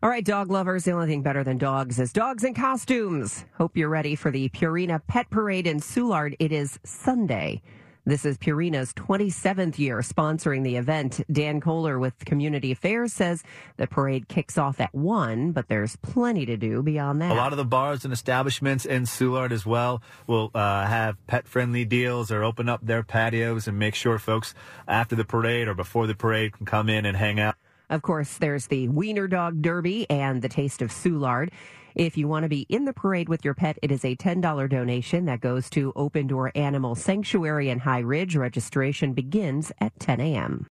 All right, dog lovers, the only thing better than dogs is dogs in costumes. Hope you're ready for the Purina Pet Parade in Soulard. It is Sunday. This is Purina's 27th year sponsoring the event. Dan Kohler with Community Affairs says the parade kicks off at 1, but there's plenty to do beyond that. A lot of the bars and establishments in Soulard as well will have pet-friendly deals or open up their patios and make sure folks after the parade or before the parade can come in and hang out. Of course, there's the Wiener Dog Derby and the Taste of Soulard. If you want to be in the parade with your pet, it is a $10 donation that goes to Open Door Animal Sanctuary in High Ridge. Registration begins at 10 a.m.